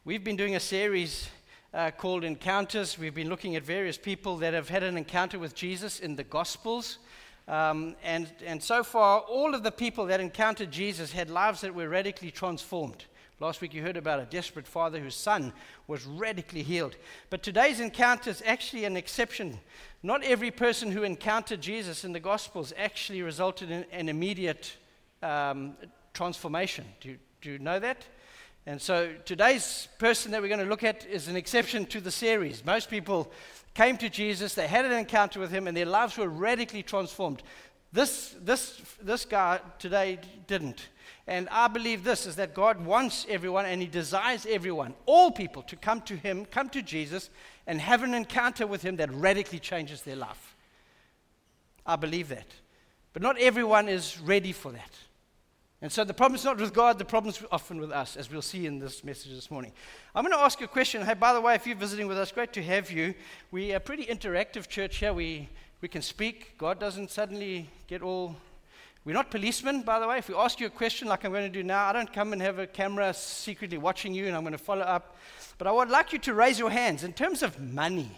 We've been doing a series called Encounters. We've been looking at various people that have had an encounter with Jesus in the Gospels. And so far, all of the people that encountered Jesus had lives that were radically transformed. Last week you heard about a desperate father whose son was radically healed. But today's encounter is actually an exception. Not every person who encountered Jesus in the Gospels actually resulted in an immediate transformation. Do you know that? And so today's person that we're going to look at is an exception to the series. Most people came to Jesus, they had an encounter with him, and their lives were radically transformed. This guy today didn't. And I believe this is that God wants everyone, and he desires everyone, all people, to come to him, come to Jesus, and have an encounter with him that radically changes their life. I believe that. But not everyone is ready for that. And so the problem's not with God, the problem's often with us, as we'll see in this message this morning. I'm going to ask you a question. Hey, by the way, if you're visiting with us, great to have you. We're a pretty interactive church here. We can speak. God doesn't suddenly get all... We're not policemen, by the way. If we ask you a question like I'm going to do now, I don't come and have a camera secretly watching you and I'm going to follow up. But I would like you to raise your hands. In terms of money,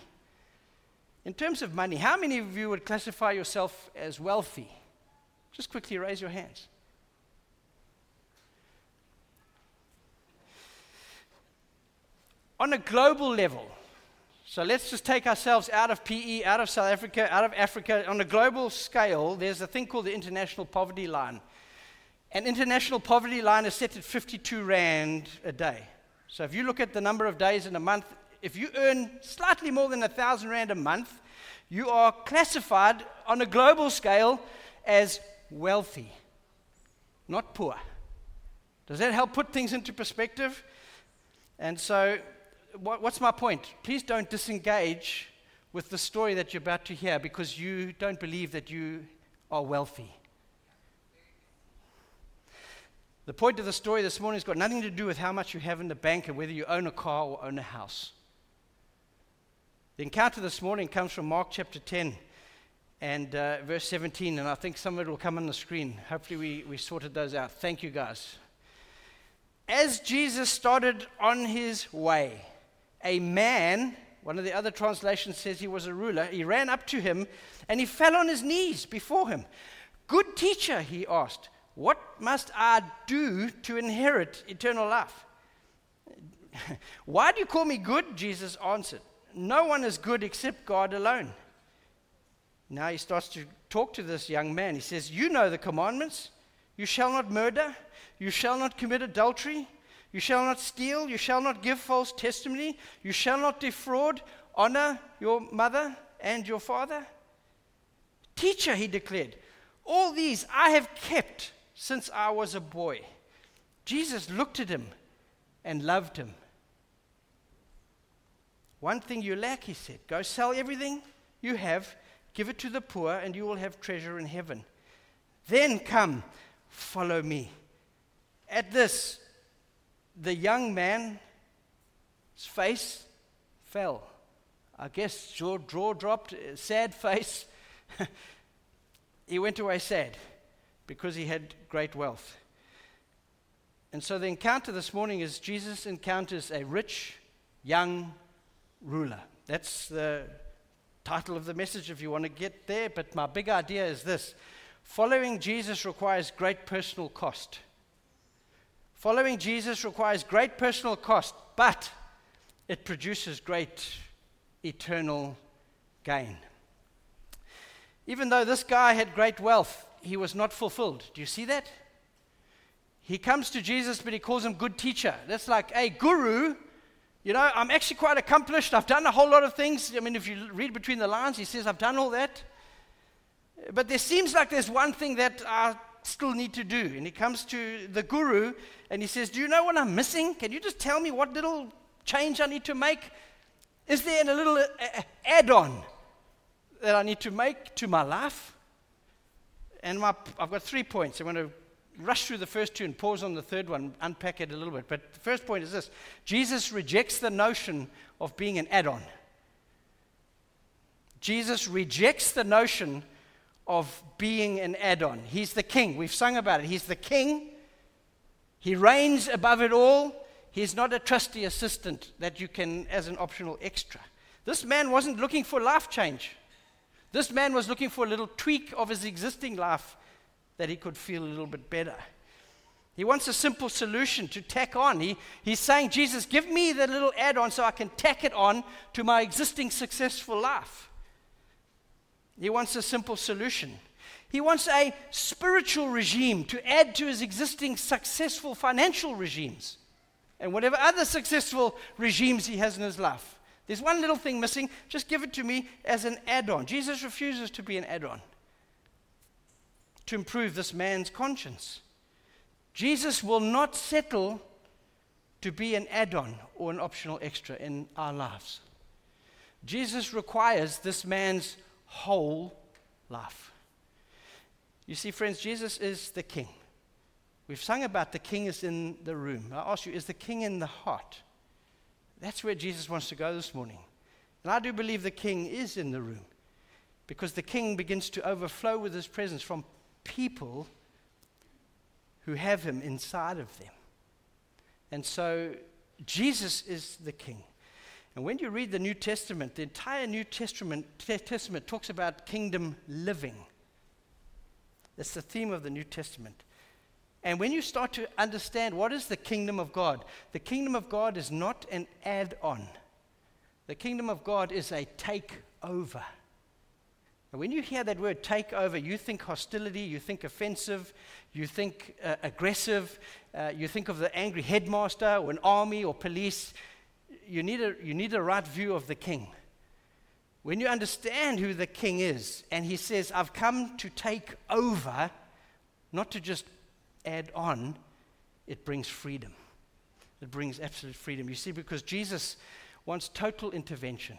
how many of you would classify yourself as wealthy? Just quickly raise your hands. On a global level, so let's just take ourselves out of PE, out of South Africa, out of Africa. On a global scale, there's a thing called the International Poverty Line. An International Poverty Line is set at 52 Rand a day. So if you look at the number of days in a month, if you earn slightly more than 1,000 Rand a month, you are classified on a global scale as wealthy, not poor. Does that help put things into perspective? And so... What's my point? Please don't disengage with the story that you're about to hear because you don't believe that you are wealthy. The point of the story this morning has got nothing to do with how much you have in the bank and whether you own a car or own a house. The encounter this morning comes from Mark chapter 10 and verse 17, and I think some of it will come on the screen. Hopefully we sorted those out. Thank you, guys. As Jesus started on his way, a man, one of the other translations says he was a ruler, he ran up to him and he fell on his knees before him. "Good teacher," he asked, "what must I do to inherit eternal life?" "Why do you call me good?" Jesus answered. "No one is good except God alone." Now he starts to talk to this young man. He says, "You know the commandments. You shall not murder. You shall not commit adultery. You shall not steal, you shall not give false testimony, you shall not defraud, honor your mother and your father." "Teacher," he declared, "all these I have kept since I was a boy." Jesus looked at him and loved him. "One thing you lack," he said. "Go sell everything you have, give it to the poor, and you will have treasure in heaven. Then come, follow me." At this, the young man's face fell. I guess jaw dropped, sad face. He went away sad because he had great wealth. And so the encounter this morning is Jesus encounters a rich, young ruler. That's the title of the message if you want to get there. But my big idea is this. Following Jesus requires great personal cost. Following Jesus requires great personal cost, but it produces great eternal gain. Even though this guy had great wealth, he was not fulfilled. Do you see that? He comes to Jesus, but he calls him good teacher. That's like, hey, guru, I'm actually quite accomplished. I've done a whole lot of things. I mean, if you read between the lines, he says, I've done all that. But there seems like there's one thing that I still need to do. And he comes to the guru and he says, "Do you know what I'm missing? Can you just tell me what little change I need to make? Is there a little add-on that I need to make to my life?" And I've got 3 points. I'm going to rush through the first two and pause on the third one, unpack it a little bit. But the first point is this. Jesus rejects the notion of being an add-on. Jesus rejects the notion of being an add-on. He's the king. We've sung about it. He's the king. He reigns above it all. He's not a trusty assistant that you can as an optional extra. This man wasn't looking for life change. This man was looking for a little tweak of his existing life that he could feel a little bit better. He wants a simple solution to tack on. He's saying, Jesus, give me the little add-on so I can tack it on to my existing successful life. He wants a simple solution. He wants a spiritual regime to add to his existing successful financial regimes and whatever other successful regimes he has in his life. There's one little thing missing. Just give it to me as an add-on. Jesus refuses to be an add-on to improve this man's conscience. Jesus will not settle to be an add-on or an optional extra in our lives. Jesus requires this man's whole life. You see, friends, Jesus is the King. We've sung about the King is in the room. I ask you, is the King in the heart? That's where Jesus wants to go this morning. And I do believe the King is in the room because the King begins to overflow with his presence from people who have him inside of them. And so Jesus is the King. And when you read the New Testament, the entire New Testament talks about kingdom living. That's the theme of the New Testament. And when you start to understand what is the kingdom of God, the kingdom of God is not an add-on. The kingdom of God is a takeover. And when you hear that word takeover, you think hostility, you think offensive, you think aggressive, you think of the angry headmaster or an army or police. You need a right view of the king. When you understand who the king is, and he says, I've come to take over, not to just add on, it brings freedom. It brings absolute freedom. You see, because Jesus wants total intervention.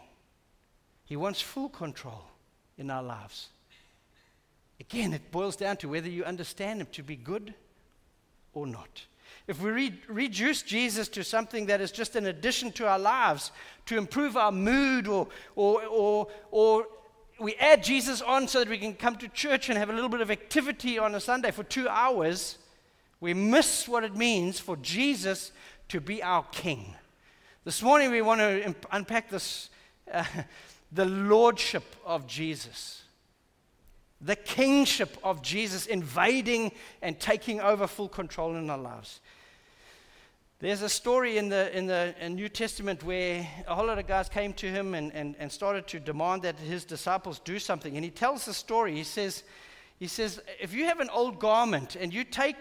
He wants full control in our lives. Again, it boils down to whether you understand him to be good or not. If we reduce Jesus to something that is just an addition to our lives to improve our mood, or we add Jesus on so that we can come to church and have a little bit of activity on a Sunday for 2 hours, we miss what it means for Jesus to be our King. This morning we want to unpack this, the lordship of Jesus. The kingship of Jesus invading and taking over full control in our lives. There's a story in the New Testament where a whole lot of guys came to him and started to demand that his disciples do something. And he tells the story. He says, if you have an old garment and you take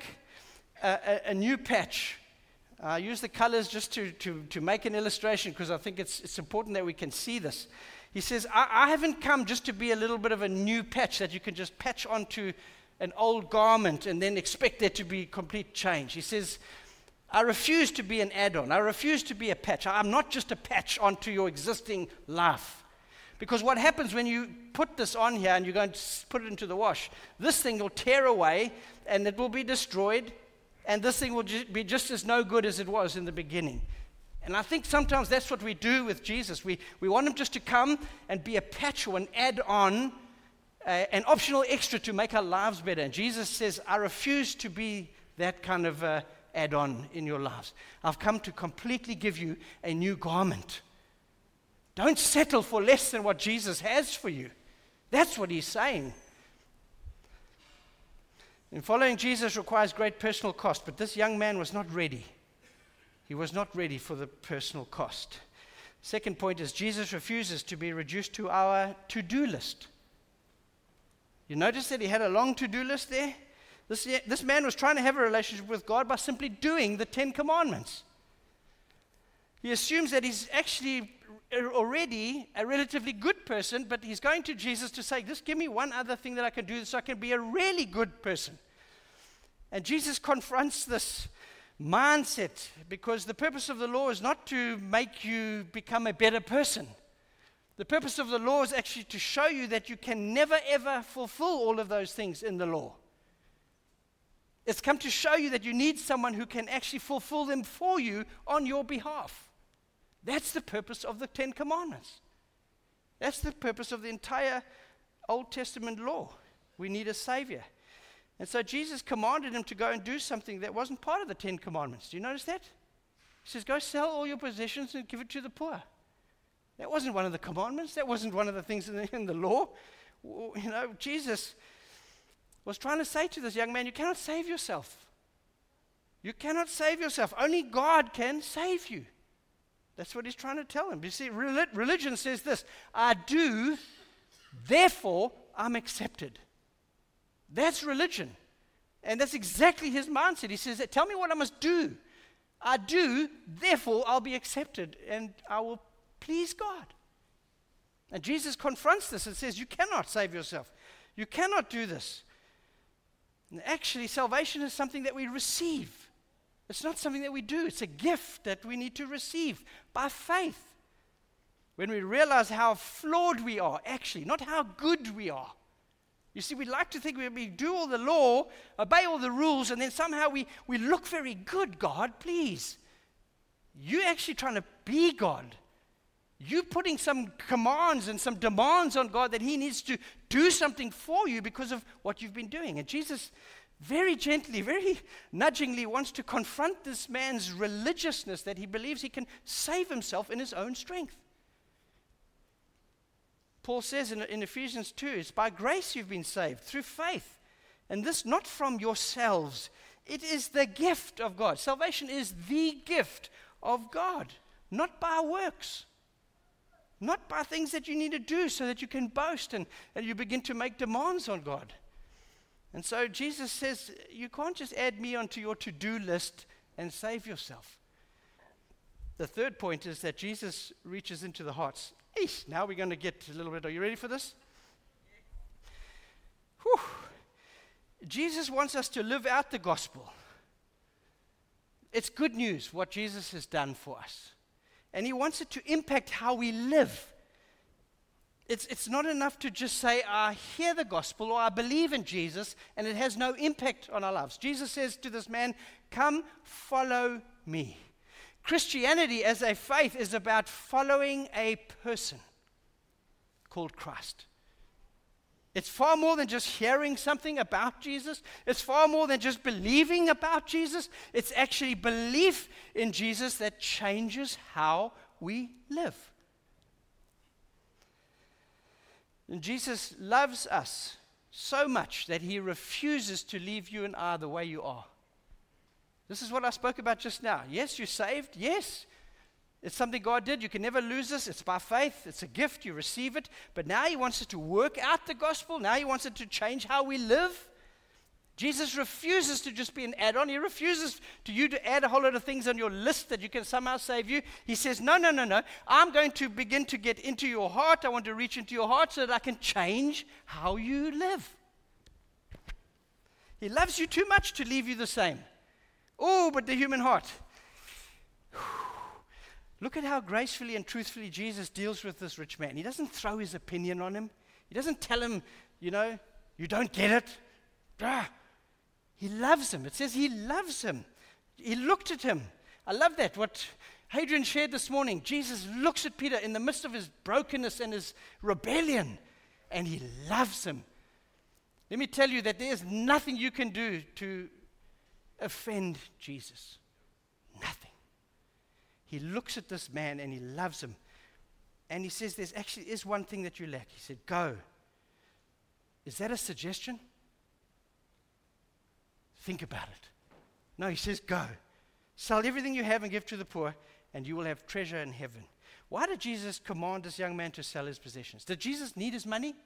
a new patch, I use the colors just to make an illustration because I think it's important that we can see this. He says, I haven't come just to be a little bit of a new patch that you can just patch onto an old garment and then expect there to be complete change. He says, I refuse to be an add-on. I refuse to be a patch. I'm not just a patch onto your existing life. Because what happens when you put this on here and you're going to put it into the wash, this thing will tear away and it will be destroyed, and this thing will be just as no good as it was in the beginning. And I think sometimes that's what we do with Jesus. We want him just to come and be a patch or an add-on, an optional extra to make our lives better. And Jesus says, I refuse to be that kind of add-on in your lives. I've come to completely give you a new garment. Don't settle for less than what Jesus has for you. That's what he's saying. And following Jesus requires great personal cost, but this young man was not ready. He was not ready for the personal cost. Second point is Jesus refuses to be reduced to our to-do list. You notice that he had a long to-do list there? This man was trying to have a relationship with God by simply doing the 10 Commandments. He assumes that he's actually already a relatively good person, but he's going to Jesus to say, just give me one other thing that I can do so I can be a really good person. And Jesus confronts this mindset because the purpose of the law is not to make you become a better person. The purpose of the law is actually to show you that you can never ever fulfill all of those things in the law. It's come to show you that you need someone who can actually fulfill them for you on your behalf. That's the purpose of the 10 Commandments. That's the purpose of the entire Old Testament law. We need a Savior. And so Jesus commanded him to go and do something that wasn't part of the 10 Commandments. Do you notice that? He says, go sell all your possessions and give it to the poor. That wasn't one of the commandments. That wasn't one of the things in the law. You know, Jesus was trying to say to this young man, you cannot save yourself. You cannot save yourself. Only God can save you. That's what he's trying to tell him. You see, religion says this, I do, therefore I'm accepted. That's religion. And that's exactly his mindset. He says, tell me what I must do. I do, therefore I'll be accepted and I will please God. And Jesus confronts this and says, you cannot save yourself. You cannot do this. And actually, salvation is something that we receive. It's not something that we do. It's a gift that we need to receive by faith. When we realize how flawed we are, actually, not how good we are. You see, we like to think we do all the law, obey all the rules, and then somehow we look very good. God, please. You're actually trying to be God. You're putting some commands and some demands on God that he needs to do something for you because of what you've been doing. And Jesus very gently, very nudgingly wants to confront this man's religiousness that he believes he can save himself in his own strength. Paul says in Ephesians 2, it's by grace you've been saved, through faith. And this not from yourselves. It is the gift of God. Salvation is the gift of God, not by works. Not by things that you need to do so that you can boast and you begin to make demands on God. And so Jesus says, you can't just add me onto your to-do list and save yourself. The third point is that Jesus reaches into the hearts. Eesh, now we're going to get a little bit, are you ready for this? Whew. Jesus wants us to live out the gospel. It's good news what Jesus has done for us. And he wants it to impact how we live. It's not enough to just say, I hear the gospel or I believe in Jesus, and it has no impact on our lives. Jesus says to this man, come, follow me. Christianity as a faith is about following a person called Christ. It's far more than just hearing something about Jesus. It's far more than just believing about Jesus. It's actually belief in Jesus that changes how we live. And Jesus loves us so much that he refuses to leave you and I the way you are. This is what I spoke about just now. Yes, you're saved. Yes, it's something God did. You can never lose this. It's by faith. It's a gift. You receive it. But now he wants us to work out the gospel. Now he wants it to change how we live. Jesus refuses to just be an add-on. He refuses to you to add a whole lot of things on your list that you can somehow save you. He says, no. I'm going to begin to get into your heart. I want to reach into your heart so that I can change how you live. He loves you too much to leave you the same. Oh, but the human heart. Look at how gracefully and truthfully Jesus deals with this rich man. He doesn't throw his opinion on him. He doesn't tell him, you don't get it. He loves him. It says he loves him. He looked at him. I love that, what Hadrian shared this morning. Jesus looks at Peter in the midst of his brokenness and his rebellion, and he loves him. Let me tell you that there's nothing you can do to offend Jesus. Nothing. He looks at this man and he loves him. And he says, there's actually is one thing that you lack. He said, go. Is that a suggestion? Think about it. No, he says, go. Sell everything you have and give to the poor, and you will have treasure in heaven. Why did Jesus command this young man to sell his possessions? Did Jesus need his money?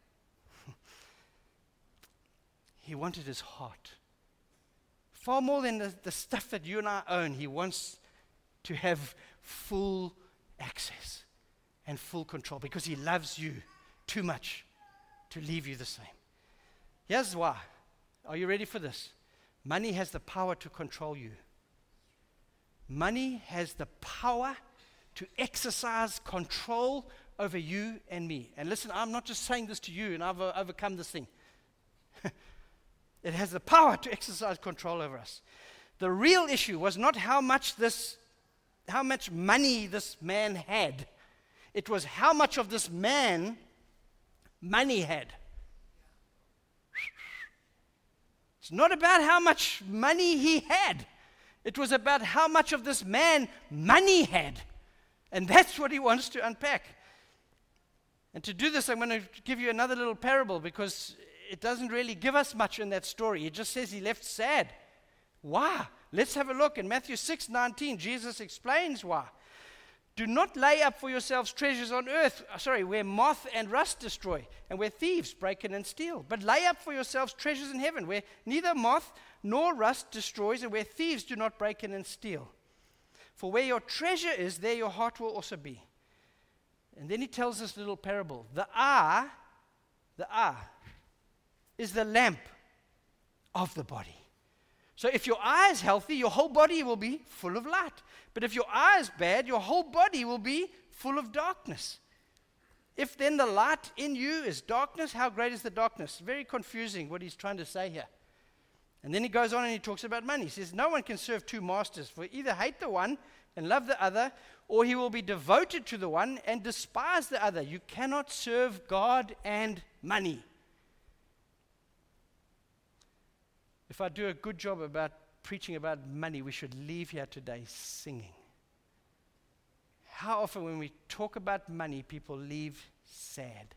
He wanted his heart. Far more than the stuff that you and I own, he wants to have full access and full control because he loves you too much to leave you the same. Here's why. Are you ready for this? Money has the power to control you. Money has the power to exercise control over you and me. And listen, I'm not just saying this to you and I've overcome this thing. It has the power to exercise control over us. The real issue was not how much money this man had. It was how much of this man money had. It's not about how much money he had. It was about how much of this man money had. And that's what he wants to unpack. And to do this, I'm going to give you another little parable because it doesn't really give us much in that story. It just says he left sad. Why? Let's have a look. In Matthew 6:19, Jesus explains why. Do not lay up for yourselves treasures on earth, where moth and rust destroy, and where thieves break in and steal. But lay up for yourselves treasures in heaven, where neither moth nor rust destroys, and where thieves do not break in and steal. For where your treasure is, there your heart will also be. And then he tells this little parable. The eye is the lamp of the body. So if your eye is healthy, your whole body will be full of light. But if your eye is bad, your whole body will be full of darkness. If then the light in you is darkness, how great is the darkness? Very confusing what he's trying to say here. And then he goes on and he talks about money. He says, no one can serve two masters, for either hate the one and love the other, or he will be devoted to the one and despise the other. You cannot serve God and money. If I do a good job about preaching about money, we should leave here today singing. How often when we talk about money, people leave sad.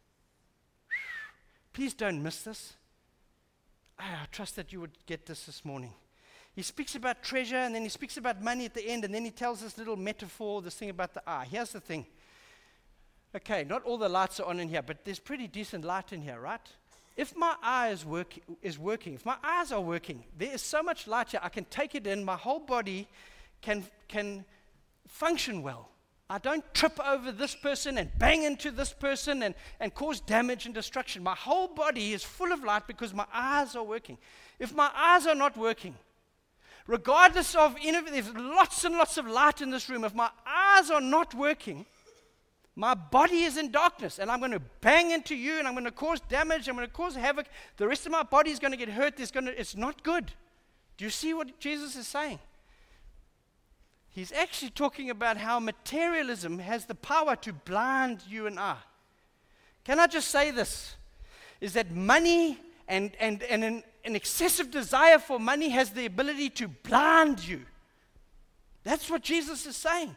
Please don't miss this. I trust that you would get this morning. He speaks about treasure, and then he speaks about money at the end, and then he tells this little metaphor, this thing about the eye. Here's the thing. Okay, not all the lights are on in here, but there's pretty decent light in here, right? If my eye is working, if my eyes are working, there is so much light here, I can take it in, my whole body can function well. I don't trip over this person and bang into this person and cause damage and destruction. My whole body is full of light because my eyes are working. If my eyes are not working, regardless of, there's lots and lots of light in this room, if my eyes are not working, my body is in darkness, and I'm going to bang into you, and I'm going to cause damage, I'm going to cause havoc. The rest of my body is going to get hurt. It's not good. Do you see what Jesus is saying? He's actually talking about how materialism has the power to blind you and I. Can I just say this? Is that money and an excessive desire for money has the ability to blind you. That's what Jesus is saying.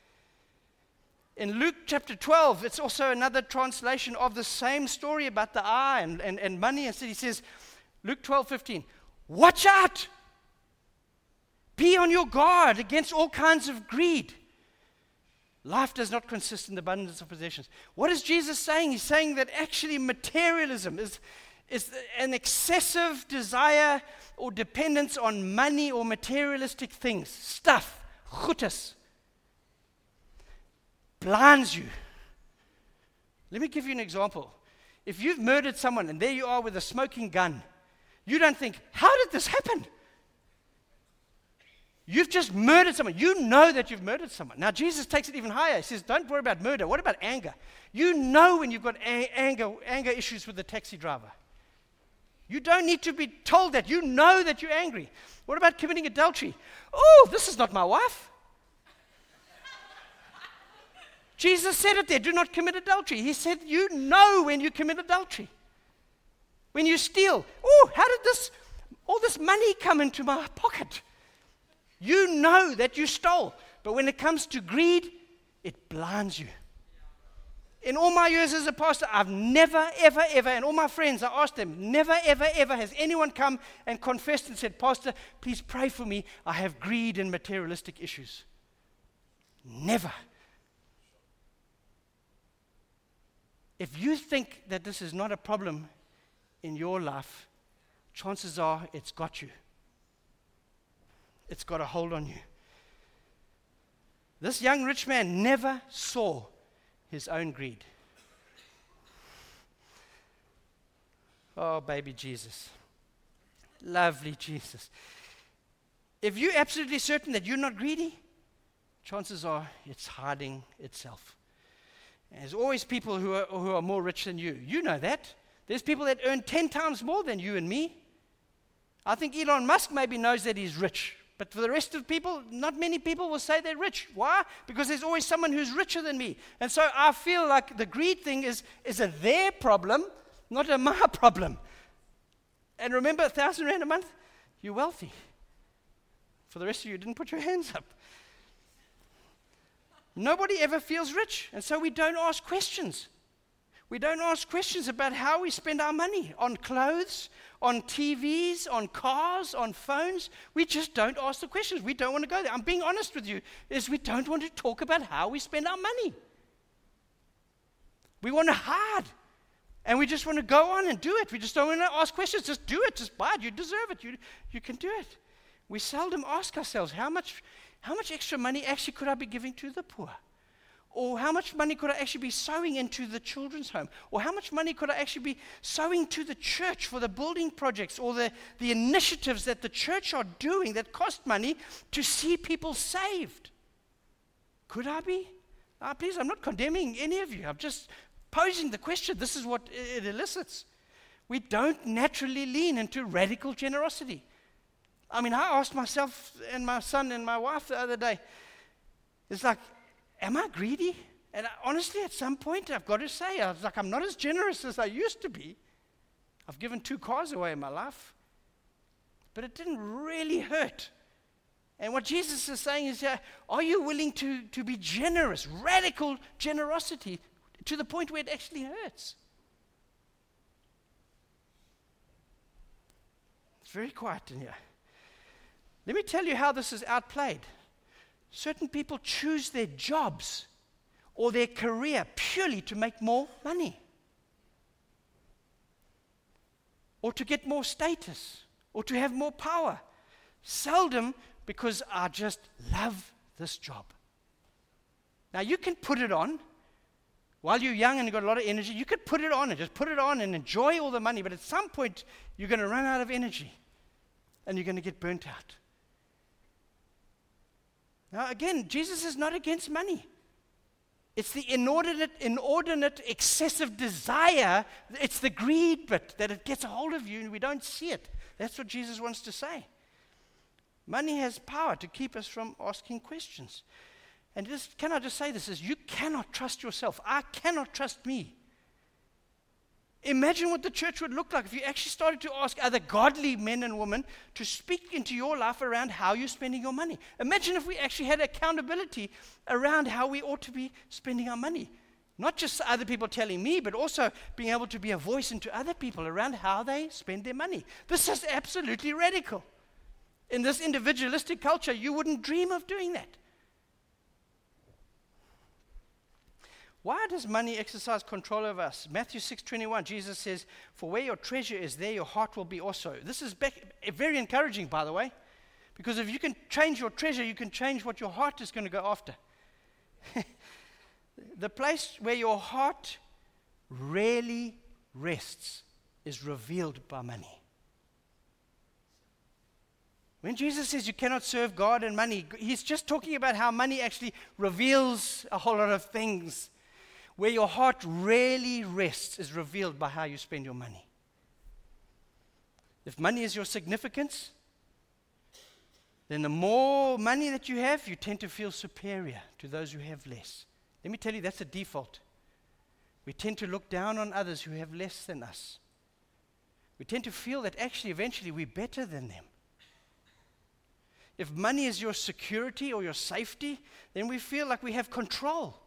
In Luke chapter 12, it's also another translation of the same story about the eye and money. And so he says, Luke 12:15, watch out! Be on your guard against all kinds of greed. Life does not consist in the abundance of possessions. What is Jesus saying? He's saying that actually materialism is an excessive desire or dependence on money or materialistic things, stuff, goedes, blinds you. Let me give you an example. If you've murdered someone and there you are with a smoking gun, you don't think, how did this happen? You've just murdered someone. You know that you've murdered someone. Now, Jesus takes it even higher. He says, don't worry about murder. What about anger? You know when you've got anger issues with the taxi driver. You don't need to be told that. You know that you're angry. What about committing adultery? Oh, this is not my wife. Jesus said it there, do not commit adultery. He said, you know when you commit adultery. When you steal, oh, how did all this money come into my pocket? You know that you stole. But when it comes to greed, it blinds you. In all my years as a pastor, I've never, ever, ever, and all my friends, I asked them, never, ever, ever has anyone come and confessed and said, Pastor, please pray for me. I have greed and materialistic issues. Never. If you think that this is not a problem in your life, chances are it's got you. It's got a hold on you. This young rich man never saw his own greed. Oh, baby Jesus. Lovely Jesus. If you're absolutely certain that you're not greedy, chances are it's hiding itself. And there's always people who are more rich than you. You know that. There's people that earn 10 times more than you and me. I think Elon Musk maybe knows that he's rich. But for the rest of people, not many people will say they're rich. Why? Because there's always someone who's richer than me. And so I feel like the greed thing is a their problem, not a my problem. And remember, 1,000 rand a month, you're wealthy. For the rest of you, didn't put your hands up. Nobody ever feels rich, and so we don't ask questions. We don't ask questions about how we spend our money on clothes, on TVs, on cars, on phones. We just don't ask the questions. We don't want to go there. I'm being honest with you, is we don't want to talk about how we spend our money. We want to hide, and we just want to go on and do it. We just don't want to ask questions. Just do it. Just buy it. You deserve it. You can do it. We seldom ask ourselves, how much extra money actually could I be giving to the poor? Or how much money could I actually be sowing into the children's home? Or how much money could I actually be sowing to the church for the building projects or the initiatives that the church are doing that cost money to see people saved? Could I be? Please, I'm not condemning any of you. I'm just posing the question. This is what it elicits. We don't naturally lean into radical generosity. I mean, I asked myself and my son and my wife the other day, it's like, am I greedy? And honestly, at some point, I've got to say, I was like, I'm not as generous as I used to be. I've given 2 cars away in my life. But it didn't really hurt. And what Jesus is saying is, are you willing to be generous, radical generosity, to the point where it actually hurts? It's very quiet in here. Let me tell you how this is outplayed. Certain people choose their jobs or their career purely to make more money, or to get more status, or to have more power. Seldom because I just love this job. Now, you can put it on. While you're young and you've got a lot of energy, you could put it on and just put it on and enjoy all the money, but at some point, you're going to run out of energy and you're going to get burnt out. Now, again, Jesus is not against money. It's the inordinate, excessive desire. It's the greed bit that it gets a hold of you and we don't see it. That's what Jesus wants to say. Money has power to keep us from asking questions. And can I just say this, is you cannot trust yourself. I cannot trust me. Imagine what the church would look like if you actually started to ask other godly men and women to speak into your life around how you're spending your money. Imagine if we actually had accountability around how we ought to be spending our money. Not just other people telling me, but also being able to be a voice into other people around how they spend their money. This is absolutely radical. In this individualistic culture, you wouldn't dream of doing that. Why does money exercise control over us? Matthew 6:21, Jesus says, "For where your treasure is, there your heart will be also." This is very encouraging, by the way, because if you can change your treasure, you can change what your heart is going to go after. The place where your heart rarely rests is revealed by money. When Jesus says you cannot serve God and money, he's just talking about how money actually reveals a whole lot of things. Where your heart rarely rests is revealed by how you spend your money. If money is your significance, then the more money that you have, you tend to feel superior to those who have less. Let me tell you, that's a default. We tend to look down on others who have less than us. We tend to feel that actually eventually we're better than them. If money is your security or your safety, then we feel like we have control.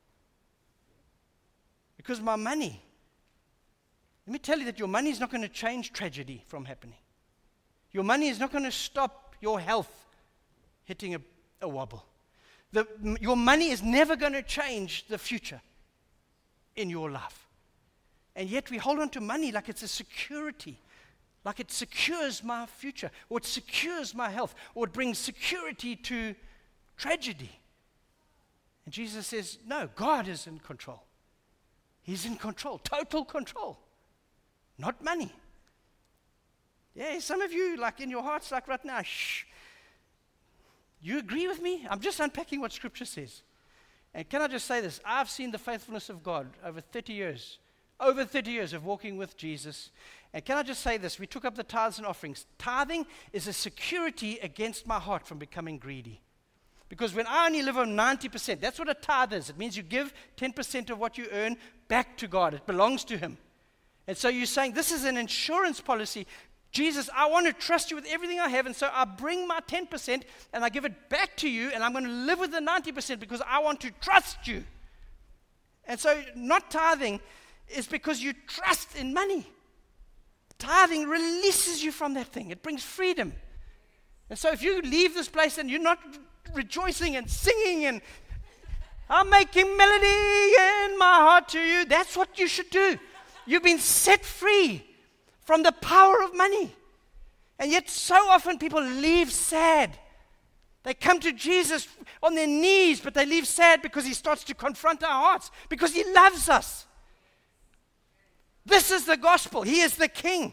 Because my money, let me tell you that your money is not going to change tragedy from happening. Your money is not going to stop your health hitting a wobble. Your money is never going to change the future in your life. And yet we hold on to money like it's a security, like it secures my future, or it secures my health, or it brings security to tragedy. And Jesus says, no, God is in control. He's in control, total control, not money. Yeah, some of you, like in your hearts, like right now, shh. You agree with me? I'm just unpacking what Scripture says. And can I just say this? I've seen the faithfulness of God over 30 years of walking with Jesus. And can I just say this? We took up the tithes and offerings. Tithing is a security against my heart from becoming greedy. Because when I only live on 90%, that's what a tithe is. It means you give 10% of what you earn back to God. It belongs to Him. And so you're saying this is an insurance policy Jesus, I want to trust you with everything I have, and so I bring my 10% and I give it back to you, and I'm going to live with the 90% because I want to trust you. And so not tithing is because you trust in money. Tithing releases you from that thing. It brings freedom. And so if you leave this place and you're not rejoicing and singing and I'm making melody in my heart to you, that's what you should do. You've been set free from the power of money. And yet so often people leave sad. They come to Jesus on their knees, but they leave sad because he starts to confront our hearts, because he loves us. This is the gospel. He is the King.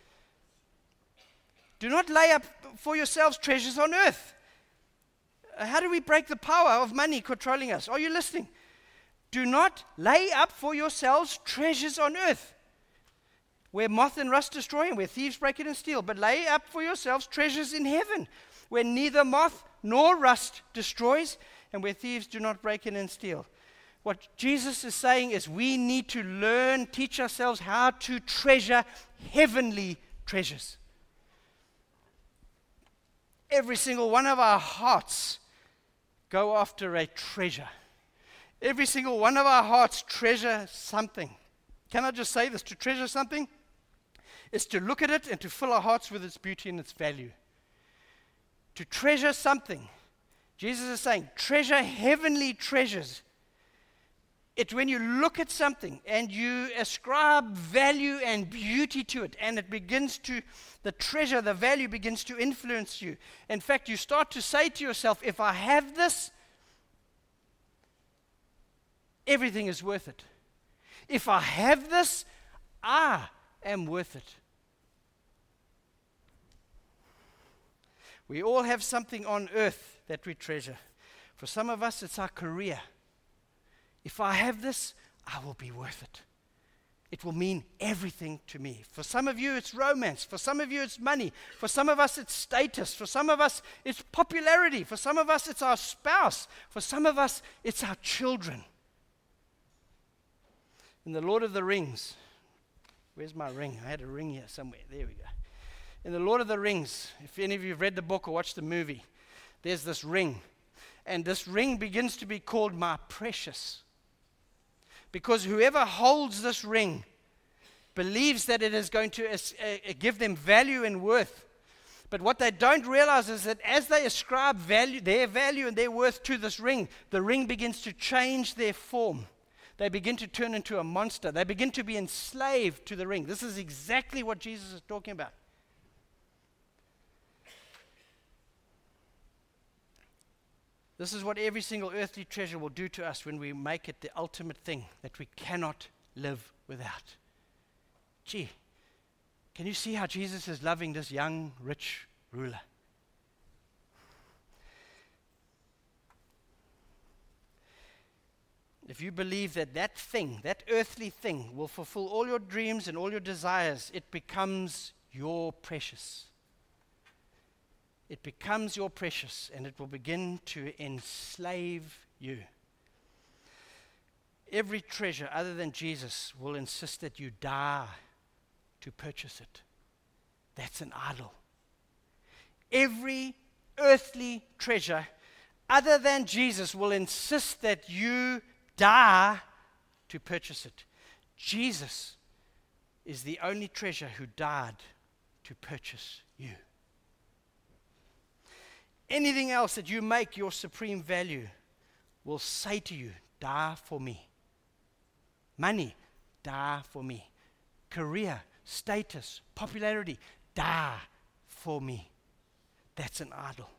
Do not lay up for yourselves treasures on earth. How do we break the power of money controlling us? Are you listening? Do not lay up for yourselves treasures on earth, where moth and rust destroy and where thieves break it and steal. But lay up for yourselves treasures in heaven, where neither moth nor rust destroys and where thieves do not break in and steal. What Jesus is saying is we need to learn, teach ourselves how to treasure heavenly treasures. Every single one of our hearts go after a treasure. Every single one of our hearts treasure something. Can I just say this? To treasure something is to look at it and to fill our hearts with its beauty and its value. To treasure something, Jesus is saying, treasure heavenly treasures. It's when you look at something and you ascribe value and beauty to it, and it begins to, the treasure, the value begins to influence you. In fact, you start to say to yourself, if I have this, everything is worth it. If I have this, I am worth it. We all have something on earth that we treasure. For some of us, it's our career. If I have this, I will be worth it. It will mean everything to me. For some of you, it's romance. For some of you, it's money. For some of us, it's status. For some of us, it's popularity. For some of us, it's our spouse. For some of us, it's our children. In the Lord of the Rings, where's my ring? I had a ring here somewhere. There we go. In the Lord of the Rings, if any of you have read the book or watched the movie, there's this ring. And this ring begins to be called my precious. Because whoever holds this ring believes that it is going to give them value and worth. But what they don't realize is that as they ascribe value, their value and their worth to this ring, the ring begins to change their form. They begin to turn into a monster. They begin to be enslaved to the ring. This is exactly what Jesus is talking about. This is what every single earthly treasure will do to us when we make it the ultimate thing that we cannot live without. Gee, can you see how Jesus is loving this young, rich ruler? If you believe that that thing, that earthly thing, will fulfill all your dreams and all your desires, it becomes your precious. It becomes your precious, and it will begin to enslave you. Every treasure other than Jesus will insist that you die to purchase it. That's an idol. Every earthly treasure other than Jesus will insist that you die to purchase it. Jesus is the only treasure who died to purchase you. Anything else that you make your supreme value will say to you, die for me. Money, die for me. Career, status, popularity, die for me. That's an idol.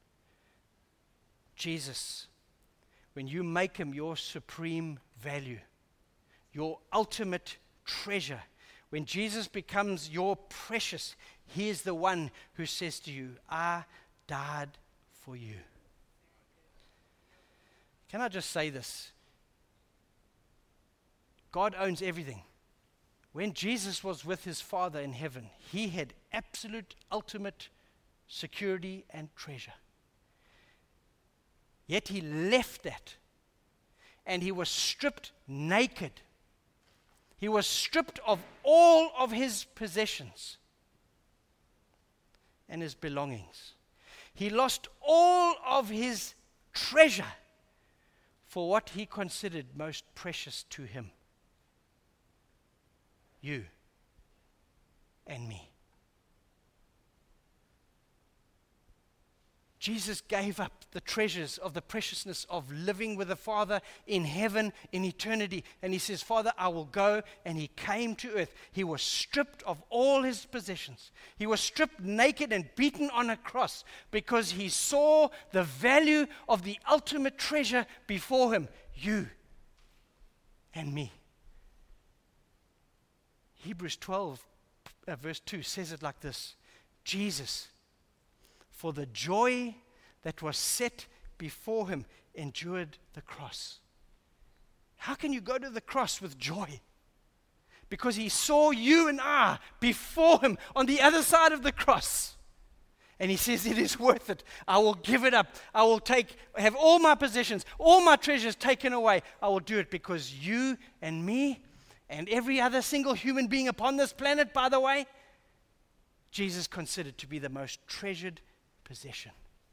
Jesus, when you make him your supreme value, your ultimate treasure, when Jesus becomes your precious, he is the one who says to you, I died for you. Can I just say this? God owns everything. When Jesus was with his Father in heaven, he had absolute, ultimate security and treasure. Yet he left that, and he was stripped naked. He was stripped of all of his possessions. and his belongings. He lost all of his treasure for what he considered most precious to him. You and me. Jesus gave up the treasures of the preciousness of living with the Father in heaven, in eternity. And he says, Father, I will go. And he came to earth. He was stripped of all his possessions. He was stripped naked and beaten on a cross because he saw the value of the ultimate treasure before him, you and me. Hebrews 12, verse 2 says it like this: Jesus, for the joy that was set before him, endured the cross. How can you go to the cross with joy? Because he saw you and I before him on the other side of the cross. And he says, it is worth it. I will give it up. I will have all my possessions, all my treasures taken away. I will do it because you and me and every other single human being upon this planet, by the way, Jesus considered to be the most treasured possession.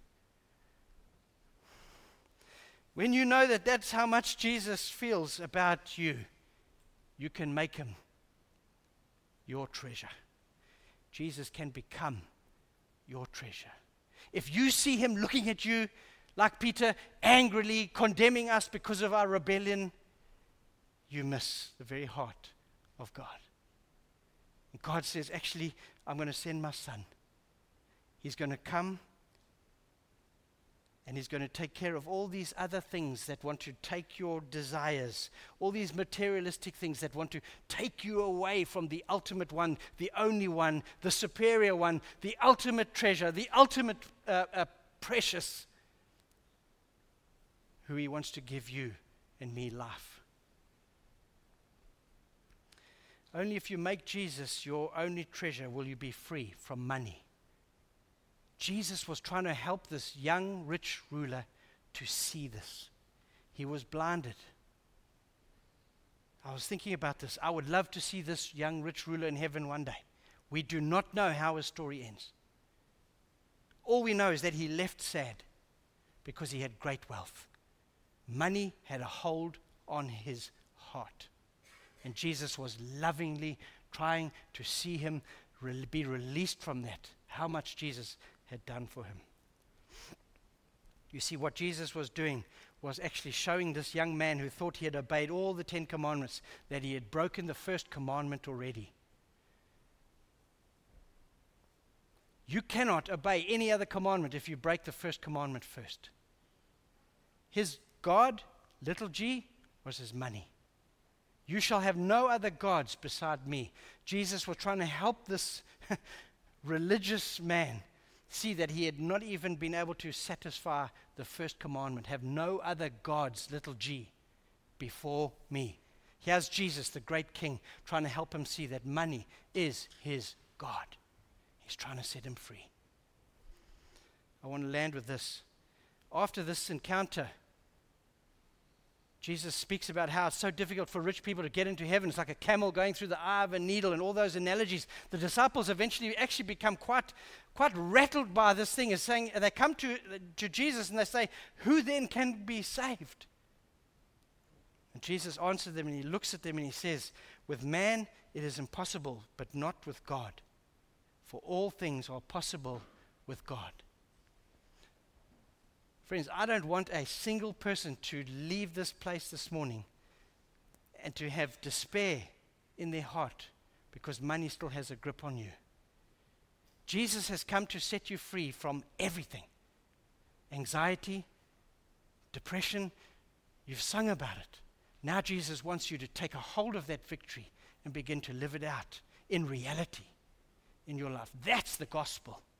When you know that that's how much Jesus feels about you, you can make him your treasure. Jesus can become your treasure. If you see him looking at you like Peter, angrily condemning us because of our rebellion, you miss the very heart of God. And God says, actually, I'm going to send my son. He's going to come and he's going to take care of all these other things that want to take your desires, all these materialistic things that want to take you away from the ultimate one, the only one, the superior one, the ultimate treasure, the ultimate precious, who he wants to give you and me life. Only if you make Jesus your only treasure will you be free from money. Jesus was trying to help this young rich ruler to see this. He was blinded. I was thinking about this. I would love to see this young rich ruler in heaven one day. We do not know how his story ends. All we know is that he left sad because he had great wealth. Money had a hold on his heart. And Jesus was lovingly trying to see him be released from that. How much Jesus had done for him. You see, what Jesus was doing was actually showing this young man who thought he had obeyed all the 10 commandments that he had broken the first commandment already. You cannot obey any other commandment if you break the first commandment first. His God, little g, was his money. You shall have no other gods beside me. Jesus was trying to help this religious man see that he had not even been able to satisfy the first commandment. Have no other gods, little g, before me. Here's Jesus, the great king, trying to help him see that money is his God. He's trying to set him free. I want to land with this. After this encounter, Jesus speaks about how it's so difficult for rich people to get into heaven. It's like a camel going through the eye of a needle and all those analogies. The disciples eventually actually become quite rattled by this thing. Is saying, they come to Jesus and they say, who then can be saved? And Jesus answers them and he looks at them and he says, with man it is impossible, but not with God. For all things are possible with God. Friends, I don't want a single person to leave this place this morning and to have despair in their heart because money still has a grip on you. Jesus has come to set you free from everything. Anxiety, depression, you've sung about it. Now Jesus wants you to take a hold of that victory and begin to live it out in reality in your life. That's the gospel.